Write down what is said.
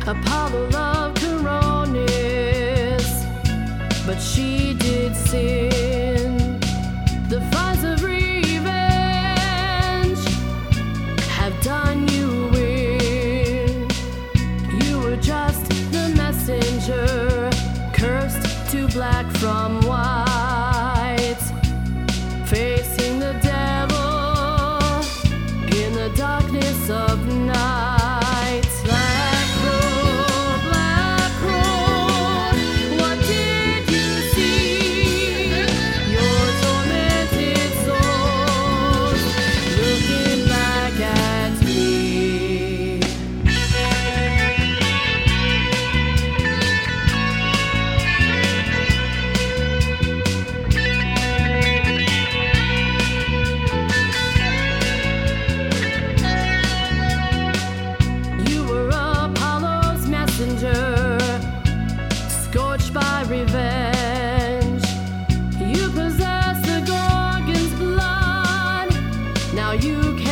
Apollo loved Coronis, but she did sin. The fires of revenge have done you in. You were just the messenger, cursed to black from white, facing the devil in the darkness of night. Black road, what did you see? Your tormented souls looking back at me. You were Apollo's messenger, scorched by revenge. You possess the Gorgon's blood. Now you can